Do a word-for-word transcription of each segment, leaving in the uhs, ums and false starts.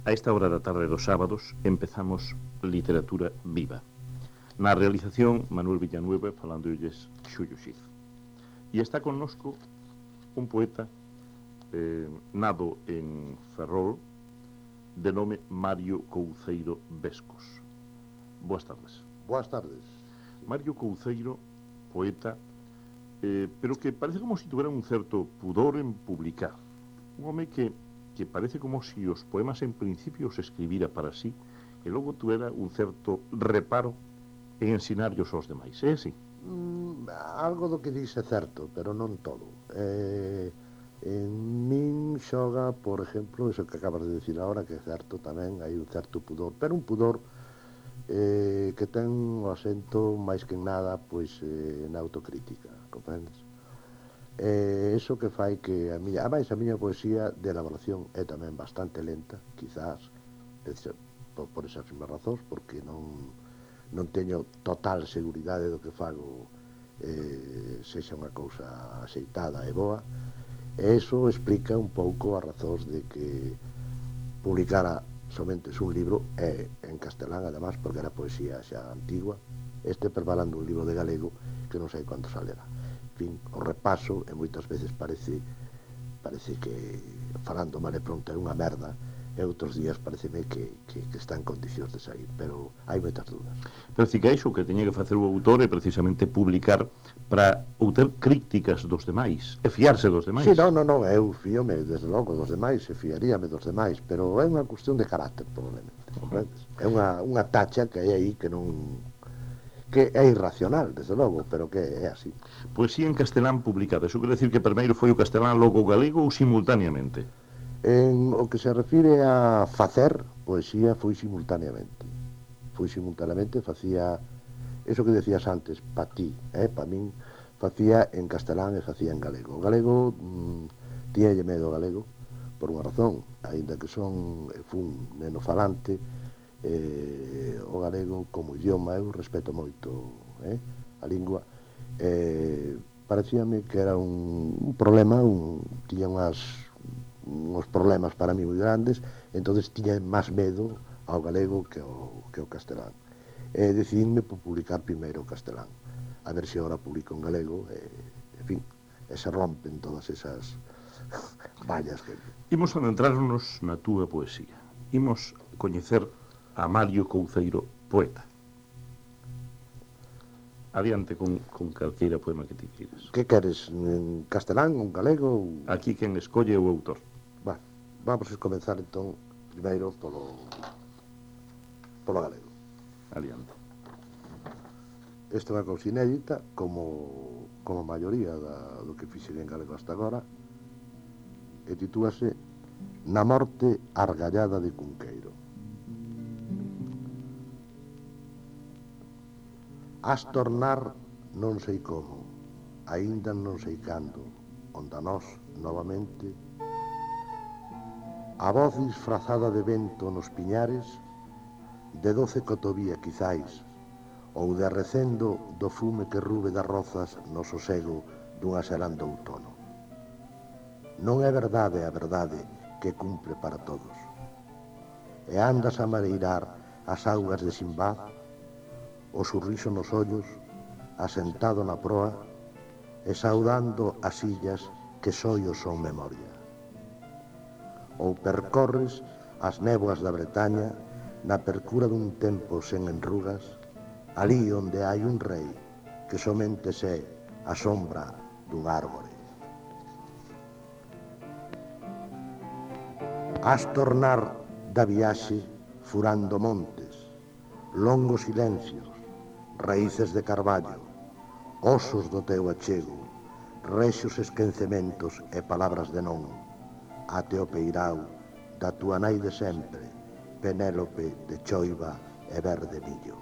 A esta hora da tarde dos sábados empezamos Literatura Viva. Na realización, Manuel Villanueva falandolles Xullo Xiz. E está connosco un poeta eh, nado en Ferrol de nome Mario Couceiro Vescos. Boas tardes. Boas tardes. Mario Couceiro, poeta, eh, pero que parece como se si tuvera un certo pudor en publicar. Un home que, que parece como si os poemas en principio os escribira para sí e logo tuvera un certo reparo en ensinarlos aos demais. É así? Mm, algo do que dice é certo, pero non todo. Eh, en min xoga, por exemplo, eso que acabas de decir agora, que é certo tamén, hai un certo pudor, pero un pudor eh, que ten o acento máis que en nada pois eh, na autocrítica, comprendes? Eh, eso que fai que a miña, a máis a miña poesía de elaboración é tamén bastante lenta, quizás por, por esas mesmas razóns, porque non non teño total seguridade do que fago eh, sexa unha cousa axeitada e boa, e iso explica un pouco as razóns de que publicara somente un libro e en castelán, además, porque era poesía xa antigua, este preparando un libro de galego que non sei cando salera. En fin, o repaso, e moitas veces parece parece que falando mal e pronto é unha merda, e outros días pareceme que, que, que está en condicións de sair, pero hai moitas dúdas. Pero si que iso que teña que facer o autor é precisamente publicar para obter críticas dos demais, e fiarse dos demais. Si, non, non, non, eu fíome desde logo dos demais, e fiaríame dos demais, pero é unha cuestión de carácter, probablemente, comprendes? É unha, unha tacha que hai aí que non... que é irracional, desde logo, pero que é así. Poesía en castelán publicada, iso quere decir que primeiro foi o castelán, logo o galego ou simultaneamente? En o que se refire a facer poesía foi simultaneamente. Foi simultaneamente, facía eso que decías antes, pa ti, eh, pa min, facía en castelán e facía en galego. O galego, mmm, tiñalle medo ao galego, por unha razón, aínda que son, fun neno falante, eh, o galego como idioma, eu respeto moito eh, a lingua, eh, parecíame que era un, un problema, un, tiña unhas uns problemas para mí moi grandes, entonces tiña máis medo ao galego que ao, que ao castelán. E decidíme por publicar primeiro o castelán, a ver se agora publico en galego, e, en fin, e se rompen todas esas vallas que... Imos adentrarnos na túa poesía. Imos coñecer a Mario Couceiro, poeta. Adiante con, con calqueira poema que ti queiras. Que queres, en castelán, en galego? Ou... Aquí quen escolle o autor. Va, vamos a comenzar entón primeiro polo polo galego. Adiante. Esta é unha cousa inédita, como como a maioría da, do que fixen en galego hasta agora, e titúase Na morte argallada de Cunqueiro. Has tornar non sei como, aínda non sei cando, onde a nós, novamente, a voz disfrazada de vento nos piñares, de doce cotovía quizáis, ou de recendo do fume que rube das rozas no sosego dunha serán de outono. Non é verdade a verdade que cumpre para todos. E andas a mareirar as augas de Simbad, o sorriso nos ollos, asentado na proa, e saudando as illas que sollos son memoria. Ou percorres as néboas da Bretaña na percura dun tempo sen enrugas, ali onde hai un rei que somente sé a sombra dun árbore. Has tornar da viaxe furando montes, longos silencios, raíces de carballo, osos do teu achego, rexos esquencementos e palabras de non, ate o peirao da tua nai de sempre, Penélope de choiva e verde millo.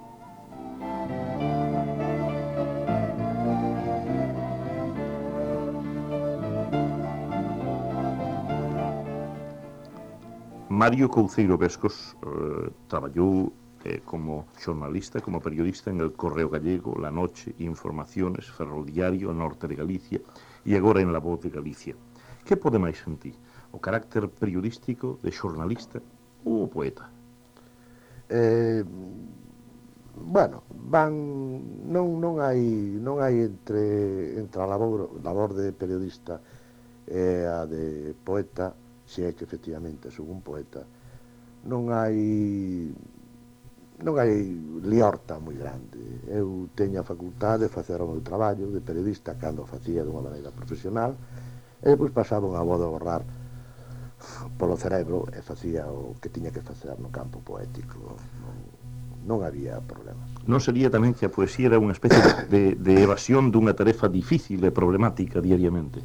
Mario Couceiro Vescos eh, traballou eh, como xornalista, como periodista en El Correo Gallego, La Noche, Informaciones, Ferroviario, Norte de Galicia e agora en La Voz de Galicia. Que pode máis en ti? O carácter periodístico de xornalista ou o poeta? Eh, bueno, van non non hai non hai entre entre a labor, labor de periodista e a de poeta, se é que efectivamente son un poeta, non hai non hai liorta moi grande. Eu teño a facultade de facer o meu traballo de periodista cando o facía dunha maneira profesional, e depois pasaba unha boda a borrar polo cerebro e facía o que tiña que facer no campo poético. Non, non había problemas. Non sería tamén que a poesía era unha especie de, de evasión dunha tarefa difícil e problemática diariamente?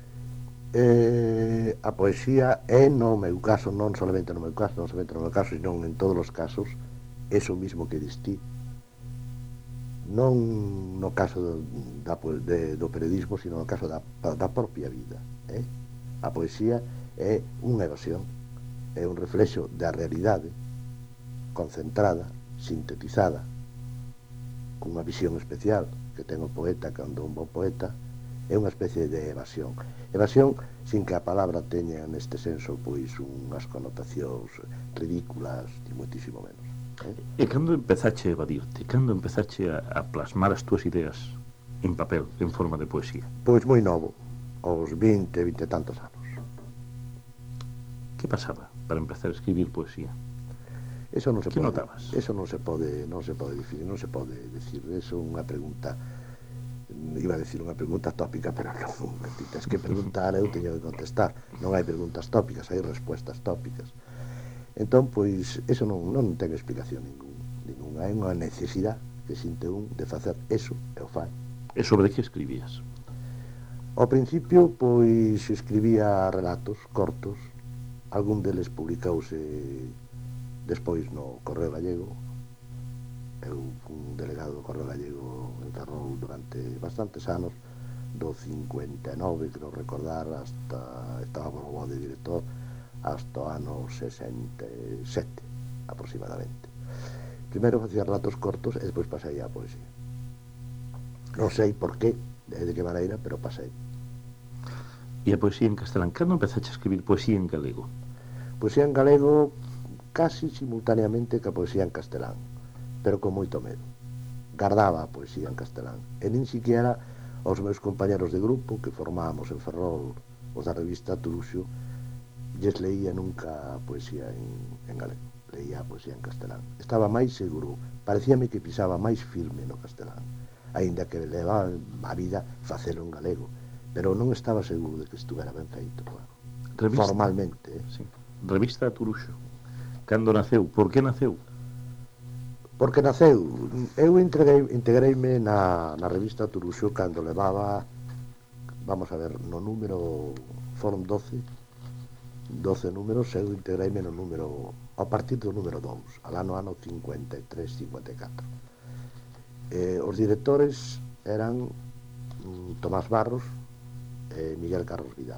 Eh, a poesía é, no meu caso, non solamente no meu caso, non solamente no meu caso, sino en todos os casos, eso mismo que distí. Non no caso do, da, de, do periodismo, sino no caso da, da propia vida. Eh? A poesía é unha evasión, é un reflexo da realidade concentrada, sintetizada, cunha visión especial que ten o poeta cando un bon poeta. É unha especie de evasión. Evasión sin que a palabra teña neste senso pois unhas connotacións ridículas ni moitísimo menos. Eh? E cando empezache a evadirte? Cando empezache a, a plasmar as túas ideas en papel, en forma de poesía? Pois moi novo, aos vinte, vinte e tantos anos. Que pasaba para empezar a escribir poesía? Eso non se que pode, notabas? Eso non se pode, non se pode dicir, non se pode decir. Eso é unha pregunta, iba a decir unha pregunta tópica, pero non, ti tens que preguntar, eu teño que contestar. Non hai preguntas tópicas, hai respuestas tópicas. Entón, pois, eso non, non ten explicación ningún, ninguna. Hai unha necesidade que sinte un de facer eso e o fai. E sobre que escribías? Ao principio, pois, escribía relatos cortos. Algún deles publicouse despois no Correo Gallego. Eu fui un delegado do Correo Gallego en Ferrol durante bastantes anos, do cincuenta e nove, creo recordar, hasta, estaba por o de director, hasta o ano sesenta e sete, aproximadamente. Primeiro facía relatos cortos e despois pasei á poesía. Non sei por qué, de que maneira, pero pasei. E a poesía en castelán? Cando empezaste a escribir poesía en galego? Poesía en galego casi simultaneamente que a poesía en castelán, pero con moito medo. Gardaba a poesía en castelán, e nin siquiera aos meus compañeros de grupo que formábamos en Ferrol, os da revista Turuxo, lles leía nunca a poesía en, en galego, leía a poesía en castelán. Estaba máis seguro, parecíame que pisaba máis firme no castelán, aínda que levaba a vida facelo en galego, pero non estaba seguro de que estuvera ben feito, claro. Revista, formalmente. Eh? Sí. Revista Turuxo. Cando naceu? Por que naceu? Porque naceu, eu integrei, integreime na, na revista Turuxo cando levaba, vamos a ver, no número, foron doce, doce números, eu integreime no número, a partir do número dous, alá no ano cincuenta e tres, cincuenta e catro. Eh, os directores eran mm, Tomás Barros e Miguel Carlos Vidal.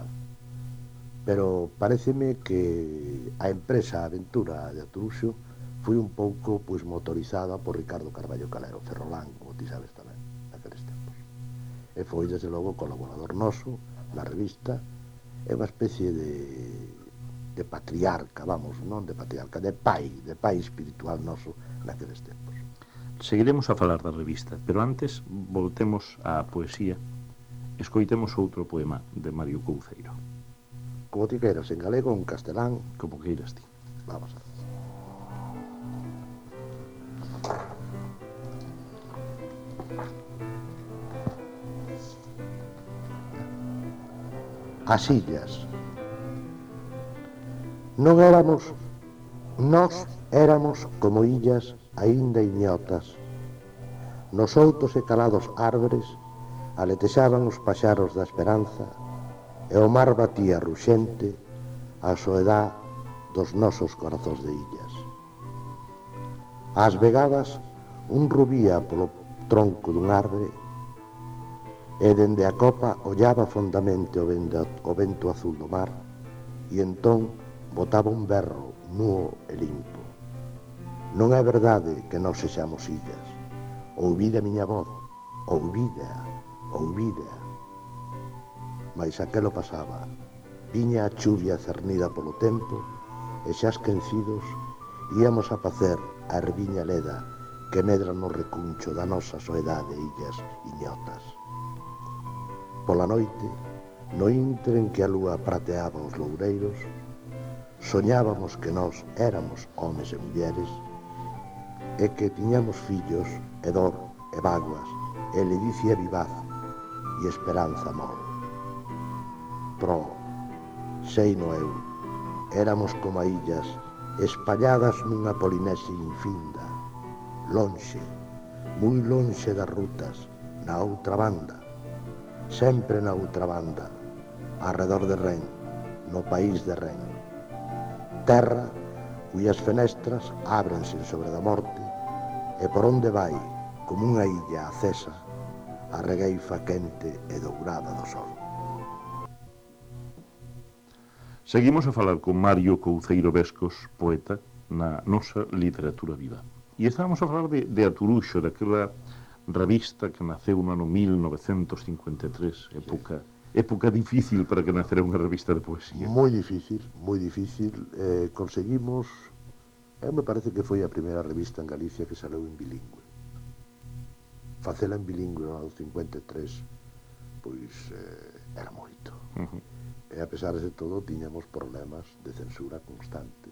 Pero pareceme que a empresa a aventura de Turuxo foi un pouco pois motorizada por Ricardo Carballo Calero, Ferrolán, como ti sabes tamén, naqueles tempos. E foi, desde logo, colaborador noso na revista, é unha especie de, de patriarca, vamos, non de patriarca, de pai, de pai espiritual noso naqueles tempos. Seguiremos a falar da revista, pero antes voltemos á poesía. Escoitemos outro poema de Mario Couceiro. Como ti queiras, en galego ou en castelán. Como queiras ti. Vamos a ver. As illas. Non éramos, nós éramos como illas aínda ignotas. Nos outos e calados árbores aletexaban os paxaros da esperanza, e o mar batía ruxente a soedad dos nosos corazóns de illas. Ás vegadas, un rubía polo tronco dun árbore e dende a copa ollaba fondamente o vento, o vento azul do mar, e entón botaba un berro nuo e limpo. Non é verdade que nós sexamos illas. Ouvide a miña voz, ouvide, ouvide. Mais aquelo pasaba. Viña a chuvia cernida polo tempo e xa esquecidos íamos a facer a erviña leda que medra no recuncho da nosa soedade e illas iñotas. Pola noite, no intre en que a lúa prateaba os loureiros, soñábamos que nós éramos homes e mulleres e que tiñamos fillos e dor e vaguas e ledicia vivaz e esperanza mol. Pro, sei no eu, éramos como illas espalladas nunha Polinesia infinda, lonxe, moi lonxe das rutas, na outra banda, sempre na outra banda, arredor de Ren, no país de Ren. Terra cuyas fenestras ábrense sobre da morte e por onde vai, como unha illa acesa, a regueifa quente e dourada do sol. Seguimos a falar con Mario Couceiro Vescos, poeta, na nosa literatura viva. E estábamos a falar de, de Aturuxo, daquela revista que naceu no ano mil novecentos cincuenta e tres, época, sí. época difícil para que nacera unha revista de poesía. Moi difícil, moi difícil. Eh, conseguimos, eu me parece que foi a primeira revista en Galicia que saleu en bilingüe. Facela en bilingüe no ano cincuenta e tres, pois eh, era moito. Uh -huh. E a pesar de todo tiñamos problemas de censura constantes.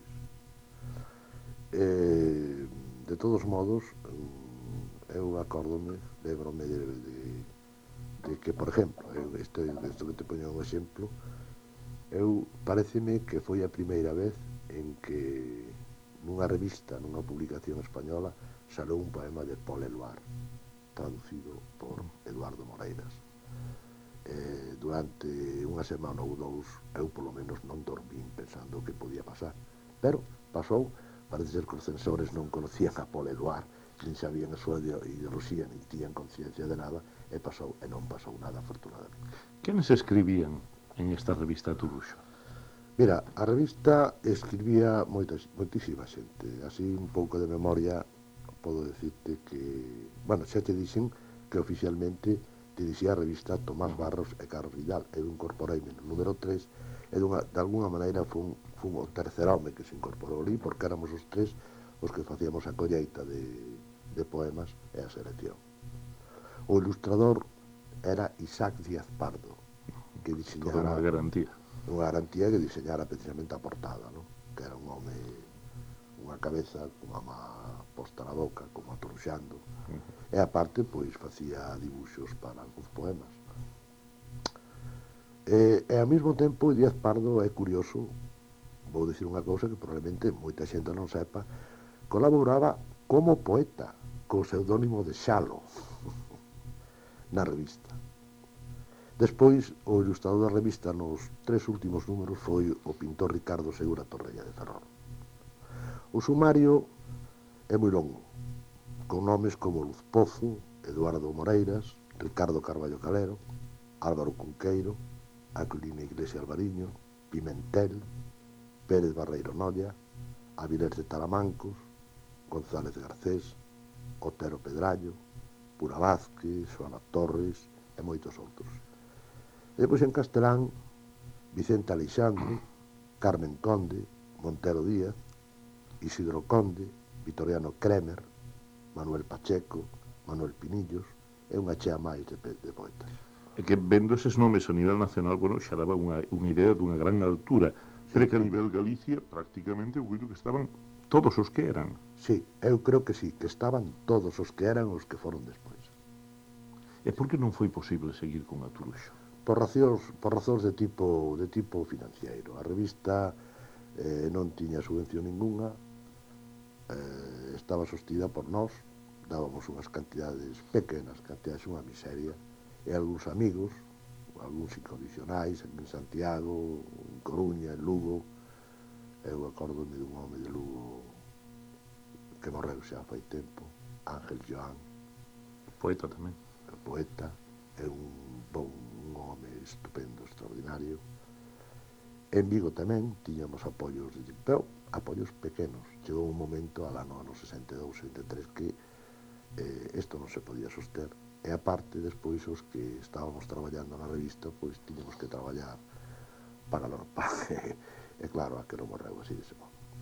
Eh, de todos modos, eu acórdome, lembrome de, de, de que, por exemplo, eu, isto, isto que te poño un exemplo, eu pareceme que foi a primeira vez en que nunha revista, nunha publicación española, salou un poema de Paul Eluard, traducido por Eduardo Moreiras. Eh, durante unha semana ou dous eu polo menos non dormín pensando o que podía pasar, pero pasou. Parece ser que os censores non conocían a Paul Eluard, nin sabían a súa ideoloxía, nin tiñan conciencia de nada, e pasou, e non pasou nada, afortunadamente. Quenes escribían en esta revista Aturuxo? Mira, a revista escribía moita, moitísima xente. Así un pouco de memoria podo decirte que, bueno, xa te dixen que oficialmente dirixía a revista Tomás Barros e Carlos Vidal. Eu incorporeime no número tres e dunha, de alguna maneira fun, fun o tercer home que se incorporou ali, porque éramos os tres os que facíamos a colleita de, de poemas e a selección. O ilustrador era Isaac Díaz Pardo, que diseñara... Toda unha garantía. Unha garantía que diseñara precisamente a portada, ¿no? Que era un home, unha cabeza con a má posta na boca, como atoruxando. Uh -huh. E aparte, pois, facía dibuixos para algúns poemas. E, e ao mesmo tempo, Díaz Pardo é curioso, vou dicir unha cousa que probablemente moita xente non sepa, colaboraba como poeta, co pseudónimo de Xalo, na revista. Despois, o ilustrador da revista nos tres últimos números foi o pintor Ricardo Segura Torrella de Ferrol. O sumario é moi longo, con nomes como Luz Pozo, Eduardo Moreiras, Ricardo Carballo Calero, Álvaro Cunqueiro, Aquilina Iglesia Alvariño, Pimentel, Pérez Barreiro Nolla, Avilés de Taramancos, González Garcés, Otero Pedrallo, Pura Vázquez, Xoana Torres e moitos outros. E depois en castelán, Vicente Aleixandre, Carmen Conde, Montero Díaz, Isidro Conde, Vitoriano Kremer, Manuel Pacheco, Manuel Pinillos, e unha chea máis de, de poetas. É que vendo eses nomes a nivel nacional, bueno, xa daba unha, unha idea dunha gran altura, pero que a nivel Galicia, prácticamente, eu creo que estaban todos os que eran. Sí, eu creo que sí, que estaban todos os que eran os que foron despois. E por que non foi posible seguir con Aturuxo? Por razóns, por razóns de tipo, de tipo financiero. A revista eh, non tiña subvención ninguna, eh, estaba sostida por nós, dábamos unhas cantidades pequenas, cantidades unha miseria, e algúns amigos, algúns incondicionais, en Santiago, en Coruña, en Lugo. Eu acórdome dun home de Lugo que morreu xa fai tempo, Ángel Joan. Poeta tamén. Poeta, é un bon un home estupendo, extraordinario. En Vigo tamén tiñamos apoios, de, pero apoios pequenos. Chegou un momento, al ano, ano sesenta e dous, sesenta e tres, que eh, isto non se podía soster. E aparte, despois, os que estábamos traballando na revista, pois tiñamos que traballar para lor pan. E claro, a que non morreu así de ese modo.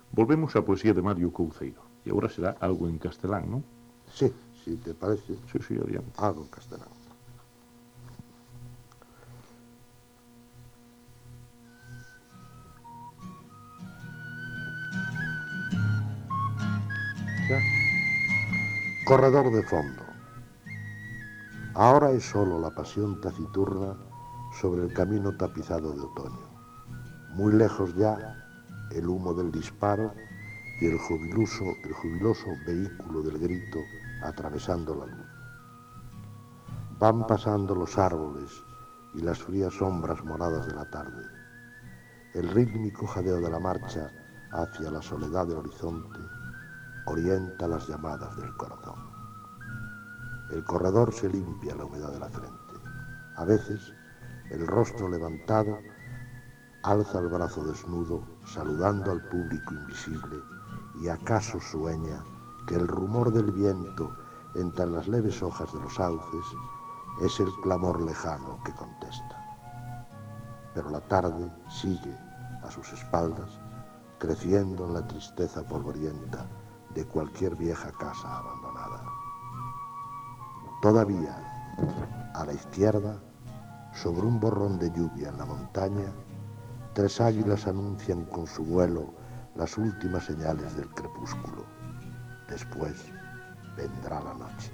Volvemos á poesía de Mario Couceiro, e agora será algo en castelán, non? Sí, si te parece, Sí, sí, adiante. algo en castelán. Ya. Corredor de fondo. Ahora es solo la pasión taciturna sobre el camino tapizado de otoño. Muy lejos ya el humo del disparo y el jubiloso, el jubiloso vehículo del grito atravesando la luz. Van pasando los árboles y las frías sombras moradas de la tarde. El rítmico jadeo de la marcha hacia la soledad del horizonte orienta las llamadas del corazón. El corredor se limpia la humedad de la frente. A veces, el rostro levantado alza el brazo desnudo, saludando al público invisible, y acaso sueña que el rumor del viento entre las leves hojas de los sauces es el clamor lejano que contesta. Pero la tarde sigue a sus espaldas, creciendo en la tristeza polvorienta de cualquier vieja casa abandonada. Todavía, a la izquierda, sobre un borrón de lluvia en la montaña, tres águilas anuncian con su vuelo las últimas señales del crepúsculo. Después vendrá la noche.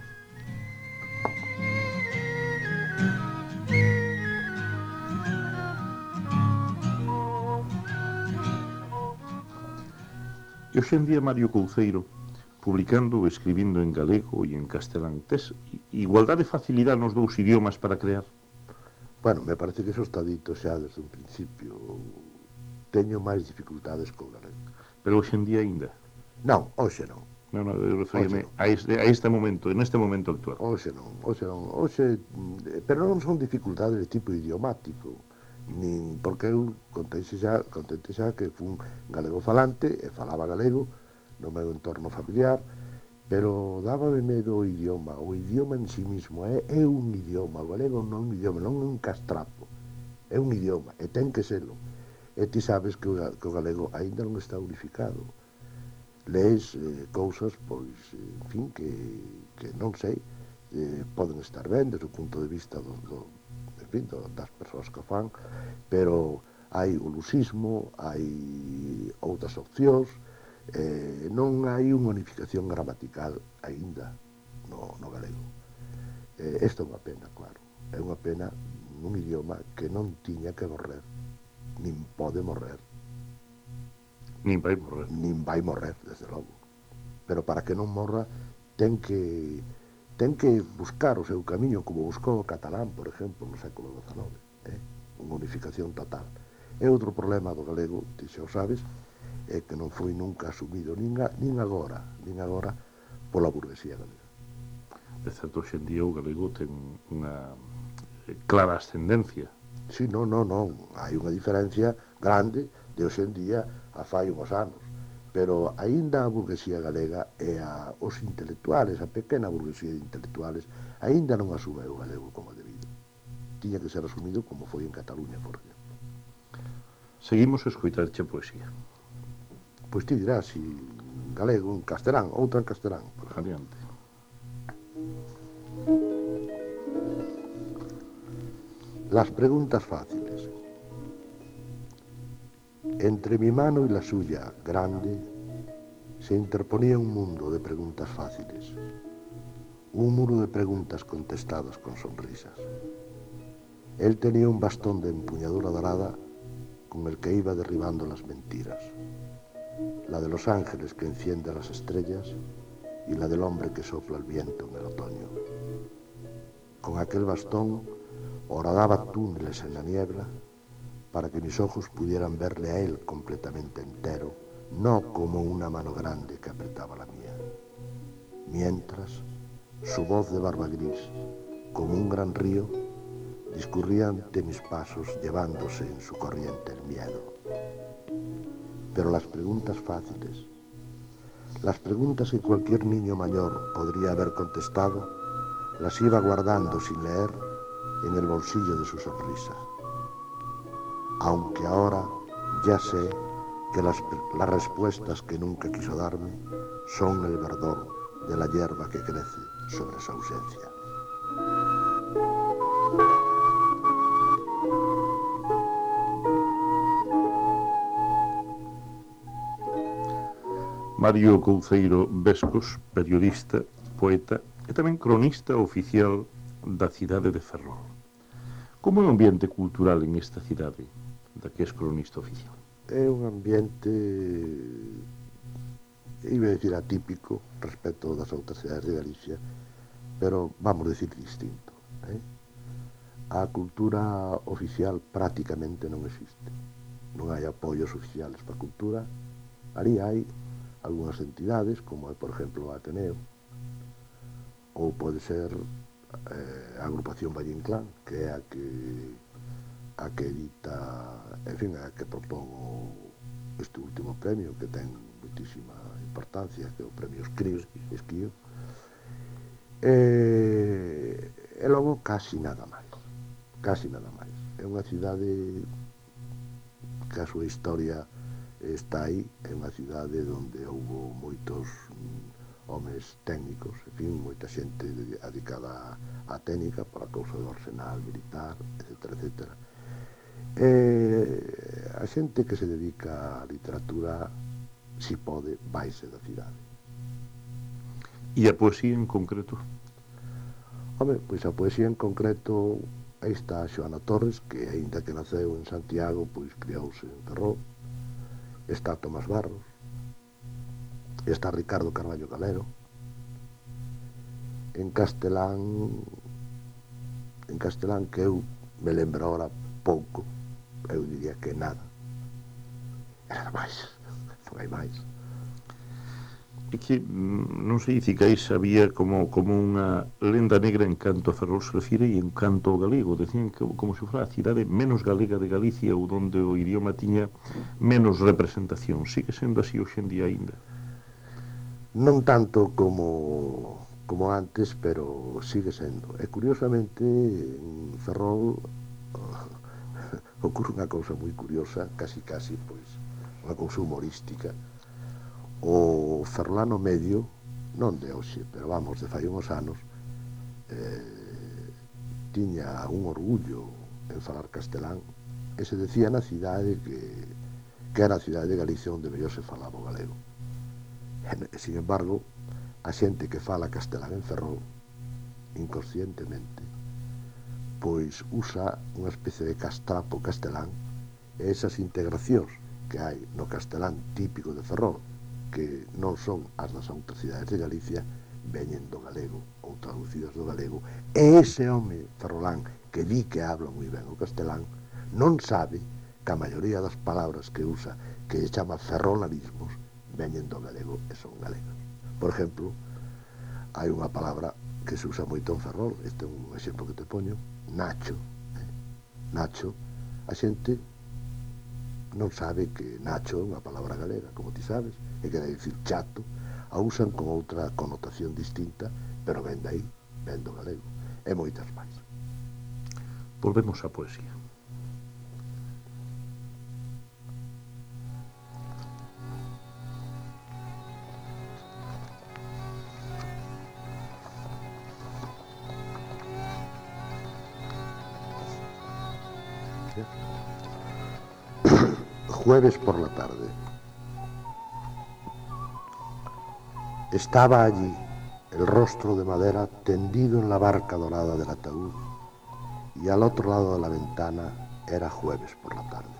E hoxe en día Mario Couceiro, publicando ou escribindo en galego e en castelán, tes igualdade de facilidade nos dous idiomas para crear? Bueno, me parece que eso está dito xa desde un principio. Teño máis dificultades co galego. Pero hoxe en día ainda? Non, hoxe non. Non, non, eu referíame a este, a este momento, en este momento actual. Hoxe non, hoxe non, hoxe, pero non son dificultades de tipo idiomático, nin porque eu contente xa, contente xa que fun galego falante e falaba galego no meu entorno familiar, pero dábame medo o idioma, o idioma en sí mismo é, é un idioma, o galego non é un idioma, non é un castrapo, é un idioma, e ten que serlo. E ti sabes que o, que o galego aínda non está unificado. Lees eh, cousas, pois, en fin, que, que non sei, eh, poden estar ben desde o punto de vista do, do, en fin, do, das persoas que o fan, pero hai o lusismo, hai outras opcións, eh, non hai unha unificación gramatical aínda no, no galego. Eh, isto é unha pena, claro, é unha pena nun idioma que non tiña que morrer, nin pode morrer. Nin vai morrer. Nin vai morrer, desde logo. Pero para que non morra, ten que ten que buscar o seu camiño, como buscou o catalán, por exemplo, no século dezanove, eh? Unha unificación total. E outro problema do galego, ti xa o sabes, é que non foi nunca asumido, nin, a, nin agora, nin agora, pola burguesía galega. De certo, hoxe en día o galego ten unha clara ascendencia. Si, non, non, non, hai unha diferencia grande de hoxe en día a fai unhos anos, pero aínda a burguesía galega e a, os intelectuales, a pequena burguesía de intelectuales, aínda non asume o galego como debido. Tiña que ser asumido como foi en Cataluña, por exemplo. Seguimos a escoitarche poesía. Pois ti dirás, si galego, en castelán, outra en castelán. Adiante. Las preguntas fáciles. Entre mi mano y la suya, grande, se interponía un mundo de preguntas fáciles, un muro de preguntas contestadas con sonrisas. Él tenía un bastón de empuñadura dorada con el que iba derribando las mentiras, la de los ángeles que encienden las estrellas y la del hombre que sopla el viento en el otoño. Con aquel bastón horadaba túneles en la niebla para que mis ojos pudieran verle a él completamente entero, no como una mano grande que apretaba la mía. Mientras, su voz de barba gris, como un gran río, discurría ante mis pasos llevándose en su corriente el miedo. Pero las preguntas fáciles, las preguntas que cualquier niño mayor podría haber contestado, las iba guardando sin leer en el bolsillo de su sonrisa. Aunque ahora ya sé que las, las respuestas que nunca quiso darme son el verdor de la hierba que crece sobre su ausencia. Mario Couceiro Vescos, periodista, poeta e tamén cronista oficial da cidade de Ferrol. Como é o ambiente cultural en esta cidade da que es cronista oficial? É un ambiente, iba a decir atípico respecto das outras cidades de Galicia, pero vamos a decir distinto. Eh? A cultura oficial prácticamente non existe. Non hai apoios oficiales para a cultura. Ali hai algunhas entidades, como é, por exemplo, o Ateneo, ou pode ser eh, a agrupación Valle Inclán, que é a que a que edita, en fin, a que propón o, este último premio, que ten muitísima importancia, que é o premio Esquío, Esquío. E, e logo casi nada máis, casi nada máis. É unha cidade que a súa historia está aí, é unha cidade onde houve moitos mm, homes técnicos, en fin, moita xente dedicada á técnica para a causa do arsenal militar, etcétera, etcétera. E a xente que se dedica á literatura, si pode, vaise da cidade. E a poesía en concreto? Home, pois a poesía en concreto, aí está Xoana Torres, que aínda que naceu en Santiago, pois criouse en Ferrol. Está Tomás Barros, está Ricardo Carballo Calero. En castelán, en castelán que eu me lembro ahora pouco, eu diría que nada. Era máis, non hai máis. É que non sei se que aí había como, como unha lenda negra en canto a Ferrol se refire e en canto ao galego. Decían que como se fora a cidade menos galega de Galicia ou donde o idioma tiña menos representación. Sigue sendo así hoxe en día aínda? Non tanto como, como antes, pero sigue sendo. E curiosamente en Ferrol ocurre unha cousa moi curiosa, casi casi, pois, unha cousa humorística. O ferrolano medio, non de hoxe, pero vamos, de fai uns anos, eh, tiña un orgullo en falar castelán, e se decía na cidade que, que era a cidade de Galicia onde mellor se falaba o galego. E, sin embargo, a xente que fala castelán en Ferrol, inconscientemente, pois usa unha especie de castrapo castelán, e esas integracións que hai no castelán típico de Ferrol, que non son as das outras cidades de Galicia, veñen do galego ou traducidas do galego, e ese home ferrolán que di que habla moi ben o castelán non sabe que a maioría das palabras que usa, que se chama ferrolanismos, veñen do galego e son galegas. Por exemplo, hai unha palabra que se usa moito en Ferrol, este é un exemplo que te poño, Nacho. Eh? Nacho, a xente non sabe que Nacho é unha palabra galega, como ti sabes, e quere dicir chato, a usan con outra connotación distinta, pero ven de aí, ven do galego, e moitas máis. Volvemos á poesía. Jueves por la tarde. Estaba allí, el rostro de madera tendido en la barca dorada del ataúd, y al otro lado de la ventana era jueves por la tarde.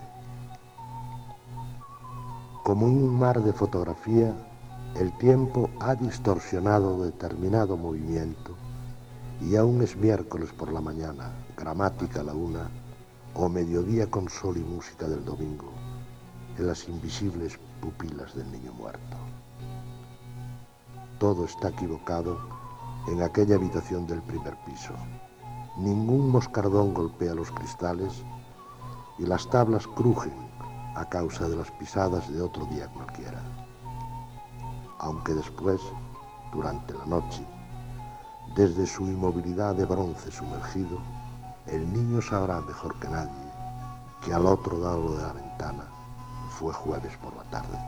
Como en un mar de fotografía, el tiempo ha distorsionado determinado movimiento, y aún es miércoles por la mañana, gramática a la una, o mediodía con sol y música del domingo, en las invisibles pupilas del niño muerto. Todo está equivocado en aquella habitación del primer piso. Ningún moscardón golpea los cristales y las tablas crujen a causa de las pisadas de otro día cualquiera. Aunque después, durante la noche, desde su inmovilidad de bronce sumergido, el niño sabrá mejor que nadie que al otro lado de la ventana fue jueves por la tarde.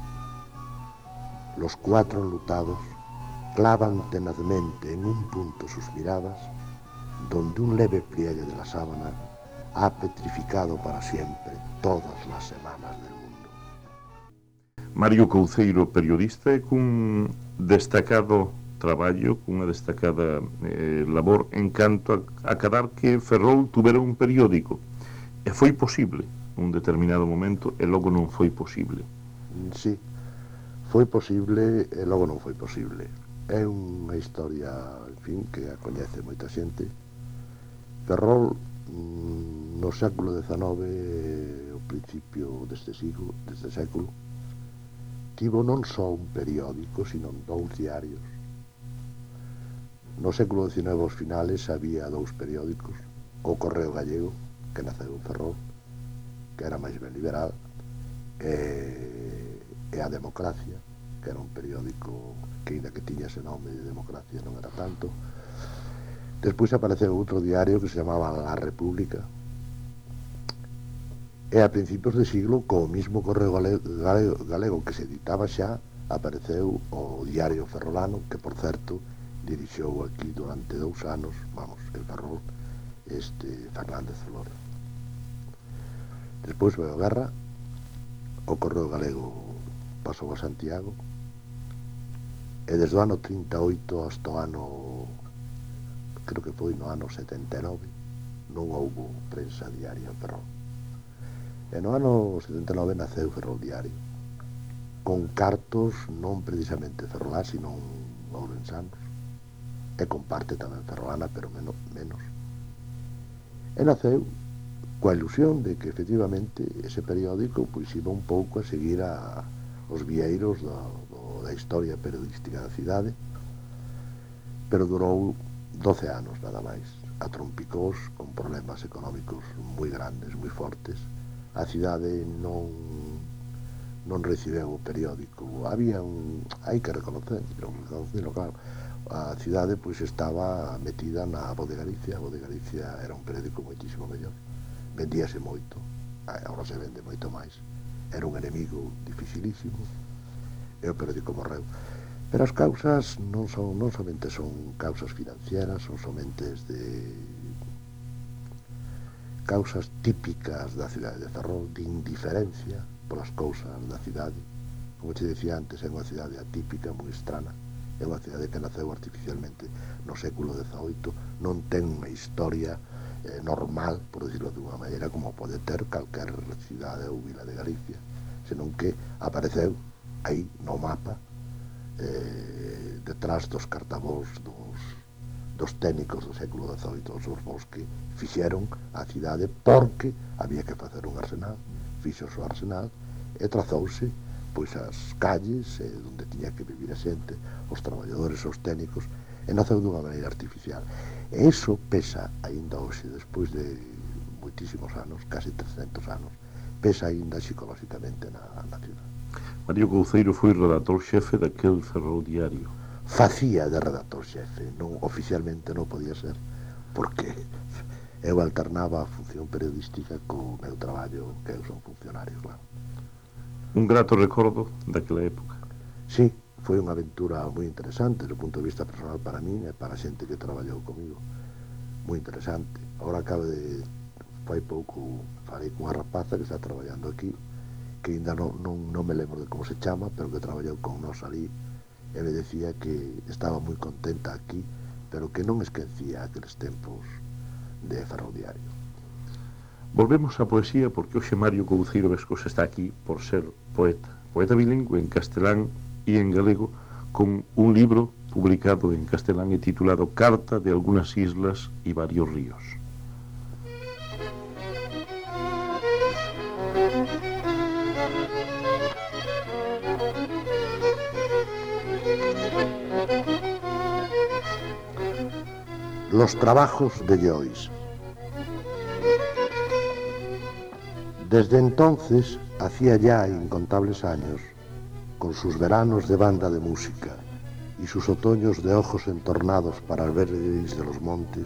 Los cuatro enlutados clavan tenazmente en un punto sus miradas, donde un leve pliegue de la sábana ha petrificado para siempre todas las semanas del mundo. Mario Couceiro, periodista, e cun destacado traballo, cunha destacada eh, labor en canto a, a cadar que Ferrol tuvera un periódico. E foi posible nun determinado momento e logo non foi posible. Sí, foi posible e logo non foi posible. É unha historia, en fin, que a coñece moita xente. Ferrol, no século dezenove, o principio deste siglo, deste século, tivo non só un periódico, sino dous diarios. No século dezenove, aos finales, había dous periódicos, o Correo Gallego, que naceu en Ferrol, que era máis ben liberal, e, e a Democracia, que era un periódico que, ainda que tiña ese nome de Democracia, non era tanto. Despois apareceu outro diario que se chamaba La República, e a principios de siglo, co mismo Correo Galego, galego que se editaba xa, apareceu o Diario Ferrolano, que, por certo, dirixou aquí durante dous anos, vamos, en Ferrol, este Fernández Flor. Despois veio a guerra, o Correo Galego pasou a Santiago, e desde o ano trinta e oito hasta o ano, creo que foi no ano setenta e nove, non houbo prensa diaria en Ferrol. E no ano setenta e nove naceu Ferrol Diario, con cartos non precisamente ferrolás, sino ourensanos, e con parte tamén ferrolana, pero menos, menos. E naceu coa ilusión de que efectivamente ese periódico pois iba un pouco a seguir a, os vieiros do, do, da historia periodística da cidade, pero durou doce anos nada máis, a trompicós, con problemas económicos moi grandes, moi fortes. A cidade non non recibeu o periódico. Había un, hai que reconocer, reconocerlo, claro, a cidade pois estaba metida na Voz de Galicia. A Voz de Galicia era un periódico moitísimo mellor, vendíase moito, agora se vende moito máis, era un enemigo dificilísimo, e o periódico morreu. Pero as causas non son, non somente son causas financieras, son somente de causas típicas da cidade de Ferrol, de indiferencia polas cousas da cidade. Como te decía antes, é unha cidade atípica, moi estrana, é unha cidade que naceu artificialmente no século dezaoito, non ten unha historia eh, normal, por decirlo de unha maneira, como pode ter calquer cidade ou vila de Galicia, senón que apareceu aí no mapa, eh, detrás dos cartabós dos, dos técnicos do século dezaoito, os urbos que fixeron a cidade porque había que facer un arsenal, fixos o arsenal e trazouse pois as calles eh, onde tiña que vivir a xente, os traballadores, os técnicos, e naceu dunha maneira artificial. E iso pesa aínda hoxe, despois de moitísimos anos, casi trescentos anos, pesa aínda psicolóxicamente na, na ciudad. Mario Couceiro foi redactor xefe daquel Ferrol Diario. Facía de redactor xefe, non, oficialmente non podía ser, porque eu alternaba a función periodística co meu traballo, que eu son funcionario, claro. Un grato recordo daquela época. Sí, foi unha aventura moi interesante do punto de vista personal para mí e para a xente que traballou comigo. Moi interesante. Agora acabo de, fai pouco, falei cunha rapaza que está traballando aquí, que ainda non, non, non me lembro de como se chama, pero que traballou con nós ali, e me decía que estaba moi contenta aquí, pero que non esquecía aqueles tempos de Ferrol Diario. Volvemos á poesía, porque hoxe Mario Couceiro Vescosa está aquí por ser poeta, poeta bilingüe en castelán e en galego, con un libro publicado en castelán e titulado Carta de algunas islas y varios ríos. Los trabajos de Joyce. Desde entonces, hacía ya incontables años, con sus veranos de banda de música y sus otoños de ojos entornados para el verde gris de los montes,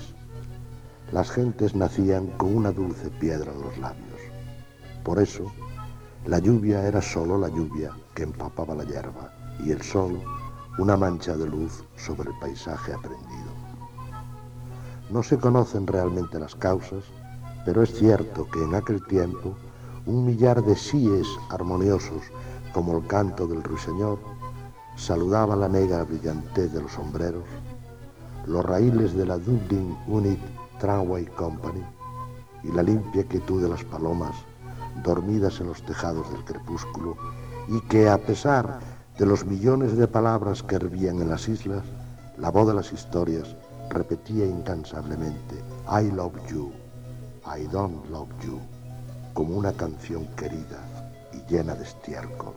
las gentes nacían con una dulce piedra en los labios. Por eso, La lluvia era solo la lluvia que empapaba la hierba y el sol una mancha de luz sobre el paisaje aprendido. No se conocen realmente las causas, pero es cierto que en aquel tiempo un millar de síes armoniosos como el canto del ruiseñor saludaba la negra brillantez de los sombreros, los raíles de la Dublin Unit Tramway Company y la limpia quietud de las palomas dormidas en los tejados del crepúsculo, y que a pesar de los millones de palabras que hervían en las islas, la voz de las historias repetía incansablemente I love you, I don't love you, como una canción querida y llena de estiércol.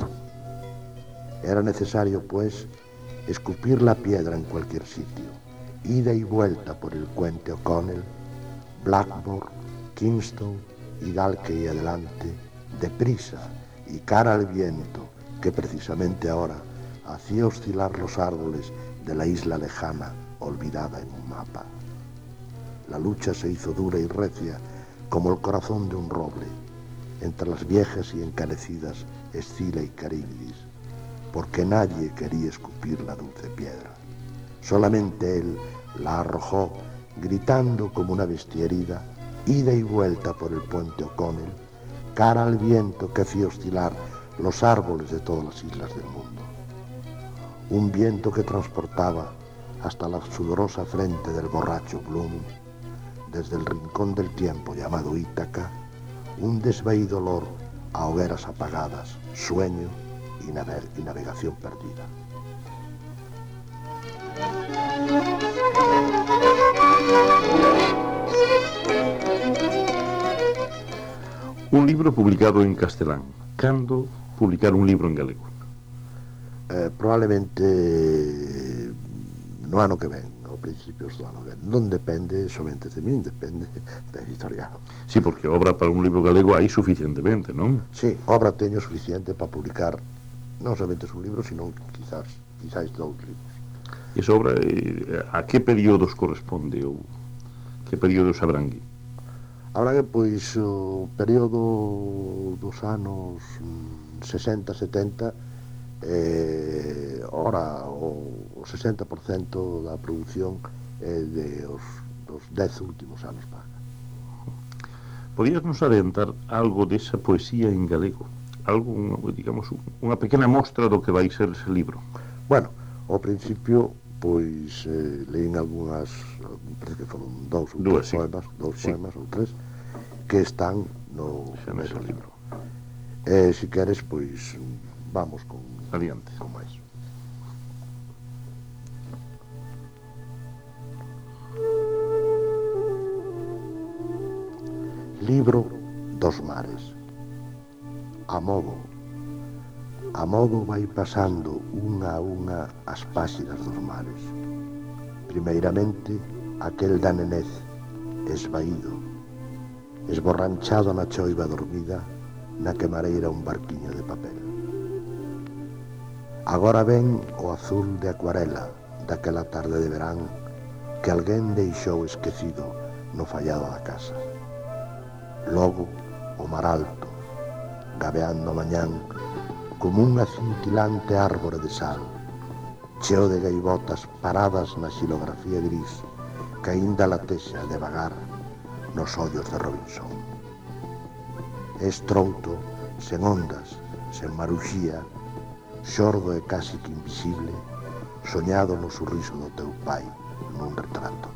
Era necesario, pues, escupir la piedra en cualquier sitio, ida y vuelta por el Puente O'Connell, Blackboard, Kingston y Dalkey adelante, deprisa y cara al viento que precisamente ahora hacía oscilar los árboles de la isla lejana olvidada en un mapa. La lucha se hizo dura y recia como el corazón de un roble entre las viejas y encanecidas Escila y Caribdis, porque nadie quería escupir la dulce piedra. Solamente él la arrojó gritando como una bestia herida, ida y vuelta por el Puente O'Connell, cara al viento que hacía oscilar los árboles de todas las islas del mundo. Un viento que transportaba hasta la sudorosa frente del borracho Bloom, desde el rincón del tiempo llamado Ítaca, un desvaído olor a hogueras apagadas, sueño y, nave- y navegación perdida. Un libro publicado en castelán. Cando publicar un libro en galego? Eh, probablemente no ano que ven, ao principios do ano que ven. Non depende somente de min, depende da editorial. Sí, porque obra para un libro galego hai suficientemente, non? Sí, obra teño suficiente para publicar non somente un libro, sino quizás, quizás dous libros. E esa obra, eh, a que períodos corresponde ou que períodos abrangue? Ahora que, pois, o período dos anos sesenta, setenta, eh, ora o sesenta por cento da produción é de os, dos dez últimos anos para acá. Podías nos adiantar algo desa poesía en galego? Algo, digamos, unha pequena mostra do que vai ser ese libro? Bueno, ao principio, pois, eh, leín algunhas, parece que foron dous ou Dúas, tres sí. poemas, dous Sí. poemas ou tres, que están no Xa nese mesmo libro. Eh, si queres, pois, vamos con, Adiante. con máis. Libro dos mares. A modo, a modo vai pasando unha a unha as páxinas dos mares. Primeiramente, aquel da nenez, esvaído, esborranchado na choiva dormida, na que mareira un barquiño de papel. Agora ven o azul de acuarela daquela tarde de verán que alguén deixou esquecido no fallado da casa. Logo, o mar alto, gabeando mañán como unha cintilante árbore de sal, cheo de gaivotas paradas na xilografía gris que aínda latexa devagar nos ollos de Robinson. Estrouto, sen ondas, sen maruxía, xordo e casi que invisible, soñado no sorriso do teu pai nun retrato.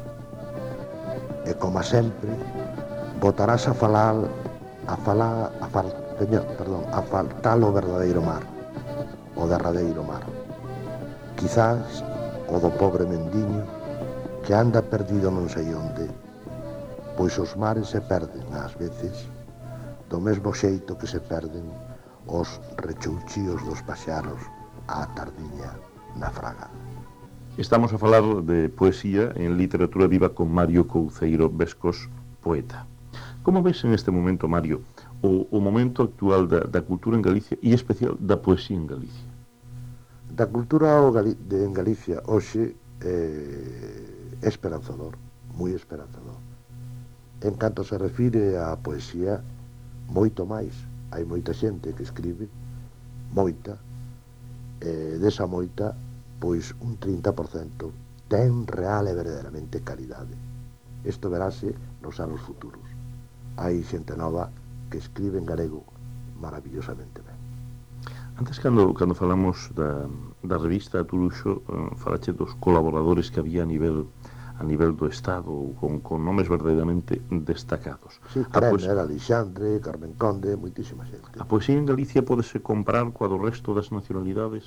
E como sempre, botarás a falar, a falar, a fal, peño, perdón, a faltar o verdadeiro mar, o derradeiro mar. Quizás o do pobre mendiño que anda perdido non sei onde, pois os mares se perden ás veces do mesmo xeito que se perden os rechouchíos dos paxaros á tardiña na fraga. Estamos a falar de poesía en Literatura Viva con Mario Couceiro Vescos, poeta. Como ves en este momento, Mario, o, o momento actual da, da cultura en Galicia e especial da poesía en Galicia? Da cultura o Gali de, en Galicia hoxe eh, é esperanzador, moi esperanzador. En canto se refire á poesía, moito máis, hai moita xente que escribe, moita, e desa moita, pois un trinta por cento ten real e verdadeiramente calidade. Isto verase nos anos futuros. Hai xente nova que escribe en galego maravillosamente ben. Antes, cando, cando falamos da, da revista Turuxo, eh, falache dos colaboradores que había a nivel a nivel do Estado, con, con nomes verdadeiramente destacados. Sí, Kremer, Alexandre, Carmen Conde, moitísima xente. A poesía en Galicia pódese comparar coa do resto das nacionalidades?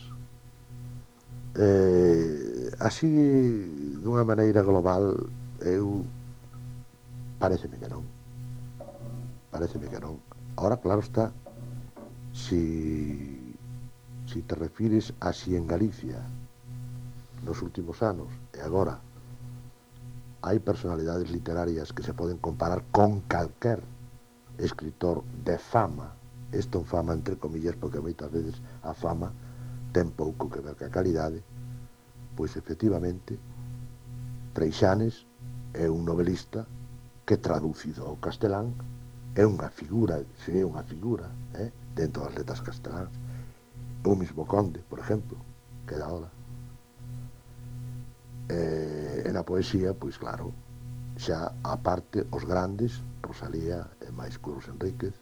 Eh, así, dunha maneira global, eu pareceme que non. Pareceme que non. Ahora, claro está, si si te refires a si en Galicia nos últimos anos e agora hai personalidades literarias que se poden comparar con calquer escritor de fama, isto en fama entre comillas, porque moitas veces a fama ten pouco que ver ca calidade, pois efectivamente Freixanes é un novelista que traducido ao castelán é unha figura, se é unha figura, eh, dentro das letras casteláns. O mismo Conde, por exemplo, que da hora. E, e na poesía, pois claro, xa aparte os grandes, Rosalía e máis Curros Enríquez,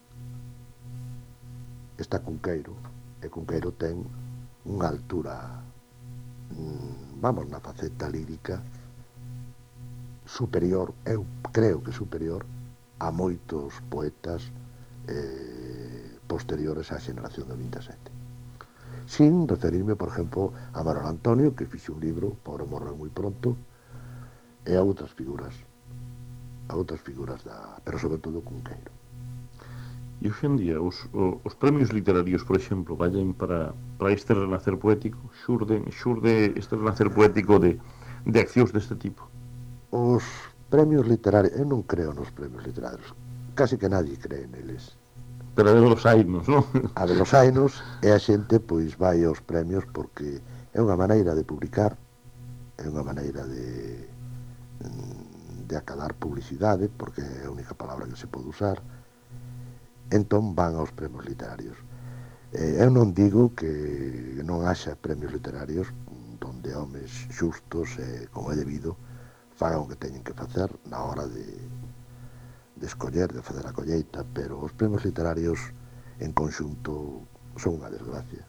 está Cunqueiro, e Cunqueiro ten unha altura, mmm, vamos, na faceta lírica superior, eu creo que superior a moitos poetas eh, posteriores á xeneración do vinte e sete. Sin referirme, por exemplo, a Manuel Antonio, que fixe un libro, pobre morreu moi pronto, e a outras figuras, a outras figuras da, pero sobre todo Cunqueiro. E hoxe en día, os, os premios literarios, por exemplo, vallen para, para este renacer poético, xurde, xurde este renacer poético de, de accións deste tipo? Os premios literarios, eu non creo nos premios literarios, casi que nadie cree neles. Pero a velos hainos, non? A velos hainos, e a xente pois vai aos premios porque é unha maneira de publicar, é unha maneira de de acadar publicidade, porque é a única palabra que se pode usar. Entón van aos premios literarios. Eh, eu non digo que non haxa premios literarios donde homes xustos e eh, como é debido fagan o que teñen que facer na hora de de escoller, de facer a colleita, pero os premios literarios en conxunto son unha desgracia.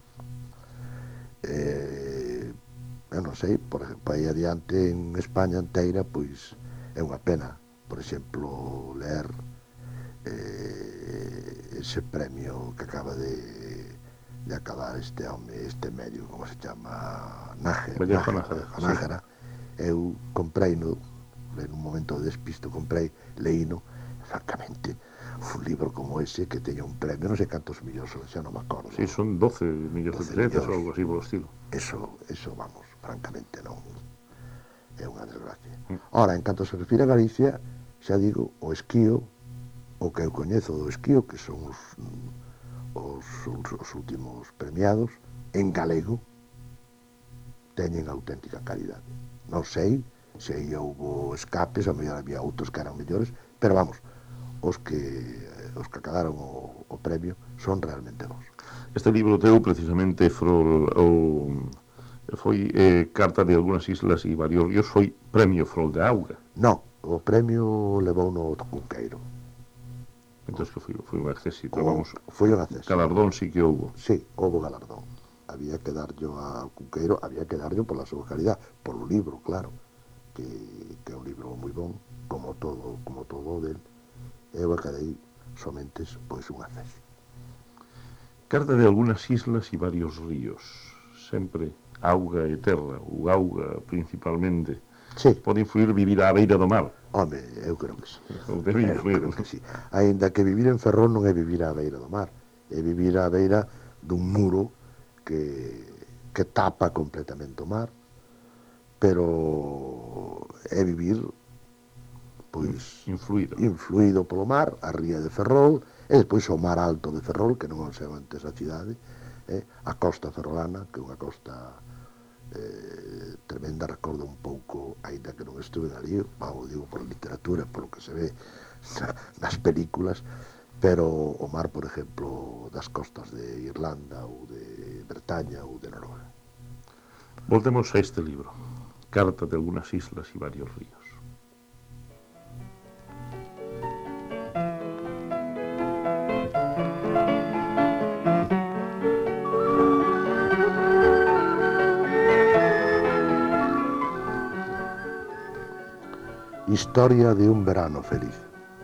Eh, eu non sei, por exemplo, aí adiante en España inteira, pois é unha pena, por exemplo, ler eh, ese premio que acaba de, de acabar este home, este medio, como se chama, Nájera, Nájera, Nájera. Sí. Eu comprei no, en un momento de despisto, comprei, leíno, francamente, un libro como ese que teña un premio, non sei cantos millóns, xa non me acordo. Sí, son doce millóns de pesetas ou algo así polo estilo. Eso, eso, vamos, francamente non é unha desgracia. Mm. Ora, en canto se refire a Galicia, xa digo, o esquío, o que eu coñezo do esquío, que son os, os, os, os últimos premiados, en galego, teñen auténtica calidade. Non sei se aí houve escapes, a mellor había outros que eran mellores, pero vamos, os que os que acadaron o, o premio son realmente bons. Este libro teu precisamente Frol, o, foi eh, Carta de algunhas islas e varios ríos, foi premio Frol de Auga. Non, o premio levou no Cunqueiro. Entón que foi, foi un accésito, vamos, foi un accésito. Galardón sí que houve. Sí, houve galardón. Había que darllo a Cunqueiro, había que darllo pola súa calidad, polo libro, claro, que, que é un libro moi bon, como todo, como todo del. Eu acadei somente pois un acceso. Carta de algunhas islas e varios ríos, sempre auga e terra, ou auga principalmente. Sí. Pode influir vivir á beira do mar? Home, eu creo que sí. Ou debe influir, eu creo que sí. Ainda que vivir en Ferrol non é vivir á beira do mar, é vivir á beira dun muro que, que tapa completamente o mar, pero é vivir pois influído. influído polo mar, a ría de Ferrol, e despois o mar alto de Ferrol, que non o sei antes a cidade, eh, a costa ferrolana, que é unha costa eh, tremenda, recordo un pouco, aínda que non estuve ali, vamos, digo, por literatura, polo que se ve nas películas, pero o mar, por exemplo, das costas de Irlanda ou de Bretaña ou de Noruega. Voltemos a este libro, Carta de algunas islas y varios ríos. Historia de un verano feliz.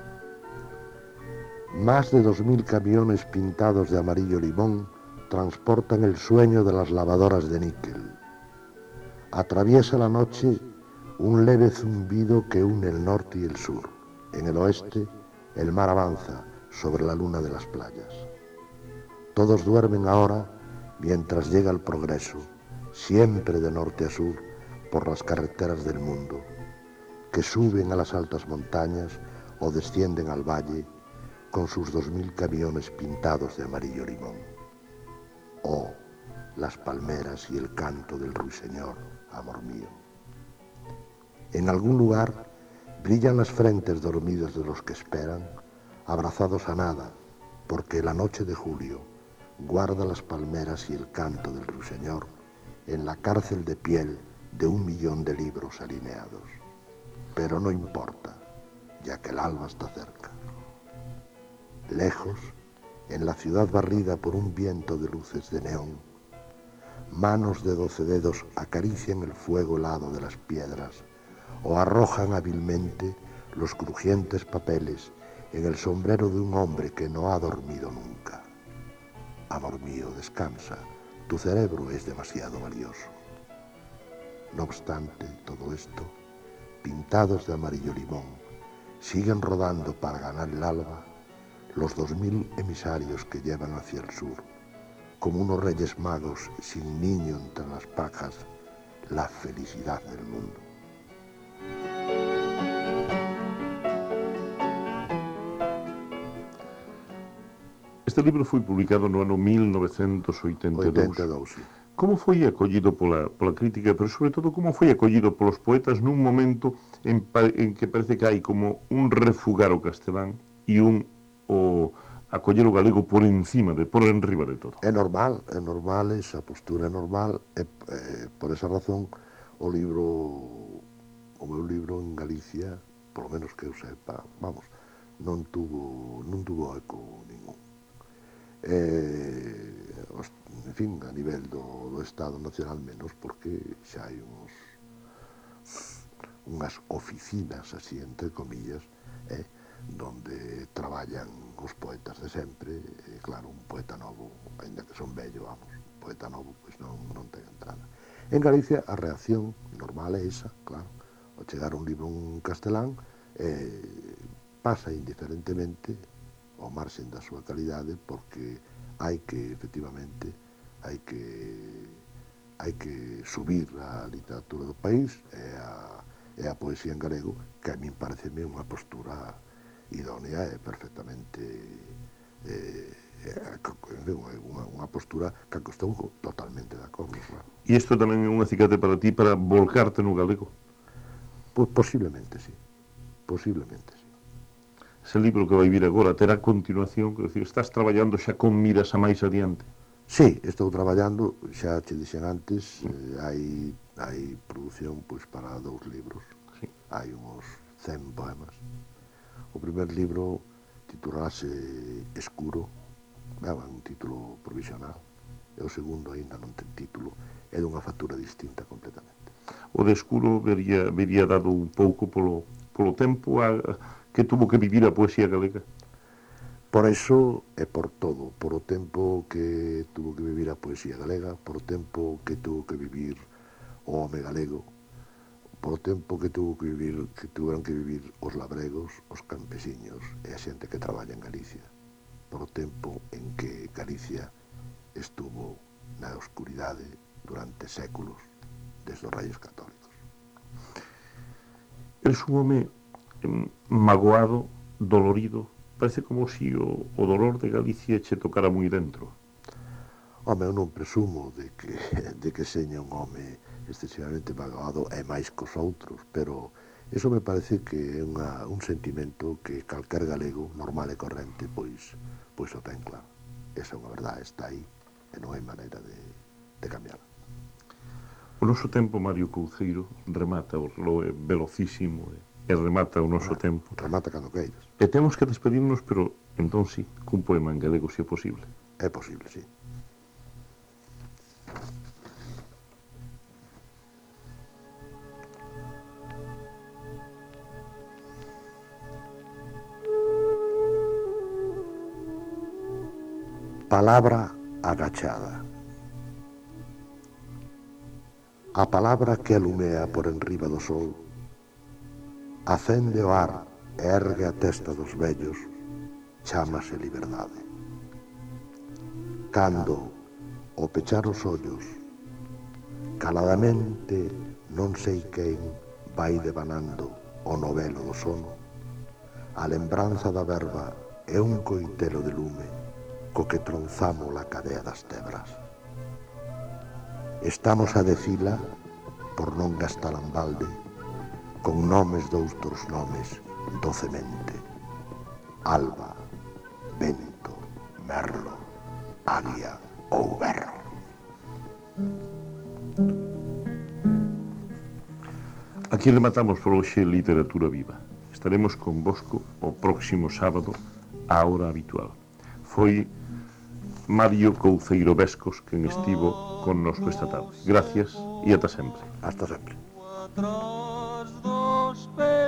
Más de dos mil camiones pintados de amarillo limón transportan el sueño de las lavadoras de níquel. Atraviesa la noche un leve zumbido que une el norte y el sur. En el oeste, el mar avanza sobre la luna de las playas. Todos duermen ahora mientras llega el progreso, siempre de norte a sur, por las carreteras del mundo, que suben a las altas montañas o descienden al valle con sus dos mil camiones pintados de amarillo limón. Oh, las palmeras y el canto del ruiseñor, amor mío. En algún lugar brillan las frentes dormidas de los que esperan, abrazados a nada, porque la noche de julio guarda las palmeras y el canto del ruiseñor en la cárcel de piel de un millón de libros alineados. Pero no importa, ya que el alba está cerca. Lejos, en la ciudad barrida por un viento de luces de neón, manos de doce dedos acarician el fuego helado de las piedras o arrojan hábilmente los crujientes papeles en el sombrero de un hombre que no ha dormido nunca. Amor mío, descansa, tu cerebro es demasiado valioso. No obstante, todo esto, pintados de amarillo limón, siguen rodando para ganar el alba los dos mil emisarios que llevan hacia el sur, como unos reyes magos sin niño entre las pajas, la felicidad del mundo. Este libro foi publicado no ano mil novecentos oitenta e dous. oitenta e dous, sí. Como foi acollido pola, pola crítica, pero sobre todo como foi acollido polos poetas nun momento en, en que parece que hai como un refugar o castelán e un o acoller o galego por encima, de por enriba de todo? É normal, é normal, esa postura é normal, e, eh, por esa razón o libro, o meu libro en Galicia, por lo menos que eu sepa, vamos, non tuvo, non tuvo eco ningún. Eh, en fin, a nivel do, do Estado Nacional menos, porque xa hai uns unhas oficinas, así, entre comillas, eh, donde traballan os poetas de sempre, e claro, un poeta novo, ainda que son vello, vamos, un poeta novo, pois non, non ten entrada. En Galicia a reacción normal é esa, claro, ao chegar un libro en castelán, eh, pasa indiferentemente ao marxen da súa calidade, porque hai que, efectivamente, hai que hai que subir a literatura do país e a, e a poesía en galego, que a min pareceme unha postura idónea e perfectamente eh, unha, unha postura que estou totalmente de acordo, claro. E isto tamén é un acicate para ti para volcarte no galego? Pois posiblemente, sí. Posiblemente, sí. Ese libro que vai vir agora terá continuación, que decir, estás traballando xa con miras a máis adiante? Sí, estou traballando, xa che dixen antes, eh, hai, hai produción pois para dous libros. Sí. Hai uns cen poemas. O primer libro titulase Escuro, é un título provisional, e o segundo aínda non ten título, é dunha factura distinta completamente. O de Escuro vería, vería dado un pouco polo, polo tempo a, que tuvo que vivir a poesía galega? Por eso e por todo, por o tempo que tuvo que vivir a poesía galega, por o tempo que tuvo que vivir o home galego, por o tempo que tuvo que vivir, que tuveron que vivir os labregos, os campesiños e a xente que traballa en Galicia, por o tempo en que Galicia estuvo na oscuridade durante séculos, desde os Reyes Católicos. Eres un home magoado, dolorido, parece como si o, o dolor de Galicia che tocara moi dentro. Home, eu non presumo de que, de que seña un home excesivamente magoado e máis cos outros, pero Eso me parece que é unha, un sentimento que calquer galego normal e corrente pois, pois o ten claro. Esa é unha verdade, está aí e non hai maneira de, de cambiarla. O noso tempo, Mario Couceiro, remata, o reloj é velocísimo e remata o noso remata, tempo. Remata cando queiras. E temos que despedirnos, pero entón sí, cun poema en galego, se é posible. É posible, sí. Palabra agachada. A palabra que alumea por enriba do sol acende o ar e ergue a testa dos vellos, chámase liberdade. Cando, ao pechar os ollos, caladamente non sei quen vai devanando o novelo do sono, a lembranza da verba é un coitelo de lume co que tronzamos a cadea das tebras. Estamos a decila, por non gastar en balde, con nomes doutros nomes docemente. Alba, vento, merlo, águia ou berro. Aquí rematamos por hoxe Literatura Viva. Estaremos con vosco o próximo sábado á hora habitual. Foi Mario Couceiro Vescos quen estivo connosco esta tarde. Gracias e ata sempre. Hasta sempre. Atrás dos pés